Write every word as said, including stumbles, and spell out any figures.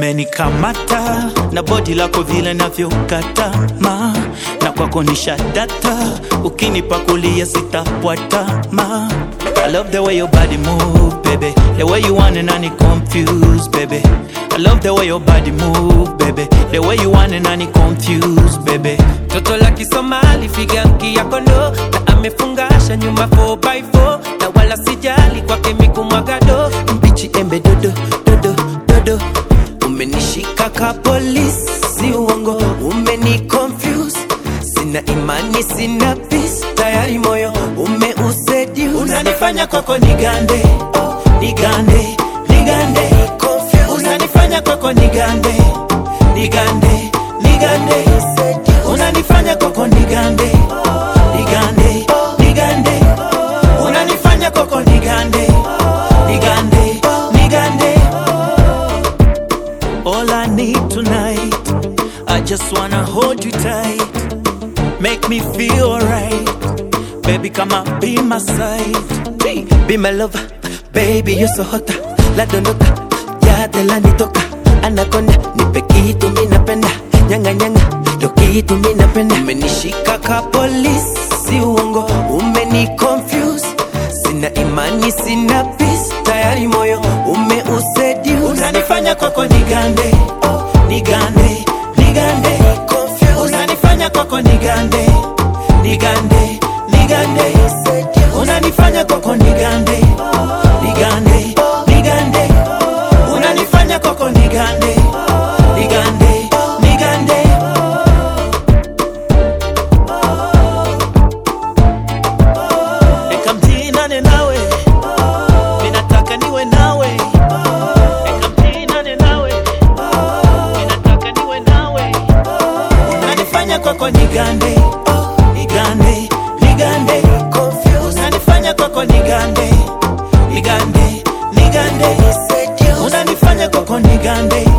Umenikamata na body lako vile navyokata ma, na kwako nisha data, ukinipa kulia sitapwata ma. I love the way your body move, baby. The way you want and I confused, baby. I love the way your body move, baby. The way you want and I confused, baby. Toto la Kisomali figanki ya kondo, na amefungasha nyuma four by four, na wala sijali kwake mikumwagado. Mbichi embe dodo, dodo, dodo. Umenishika ka polisi, si uongo, umeni confuse. Sina imani, sina peace, tayari moyo umeusedi. Unanifanya kwako nigande, nigande, nigande, confuse. Unanifanya kwako nigande, nigande, nigande. Unanifanya kwako nigande, nigande, nigande. Unanifanya kwako nigande, nigande, nigande. All I need tonight, I just wanna hold you tight, make me feel alright. Baby, come on, be my side. Be, be my lover, baby, you're so hot. La dondoka, ya te la nitoka. Anaconda, nipe kitu mina penda. Nyanga nyanga, lo kitu mina penda. Umenishika ka police, si uongo, umeni confuse. Sina imani, sina peace, tayari moyo umeusedi. Unanifanya kwako nigande, nigande, nigande, confuse. Unanifanya kwako nigande, nigande, nigande. Unanifanya kwako nigande, nigande, nigande. Unanifanya kwako nigande, nigande, nigande. Eka mtinane nawe, minataka niwe nawe. Eka mtinane nawe, minataka niwe nawe. Unanifanya kwako nigande, nigande, nigande. Unanifanya kwako nigande, nigande, nigande. Unanifanya kwako nigande.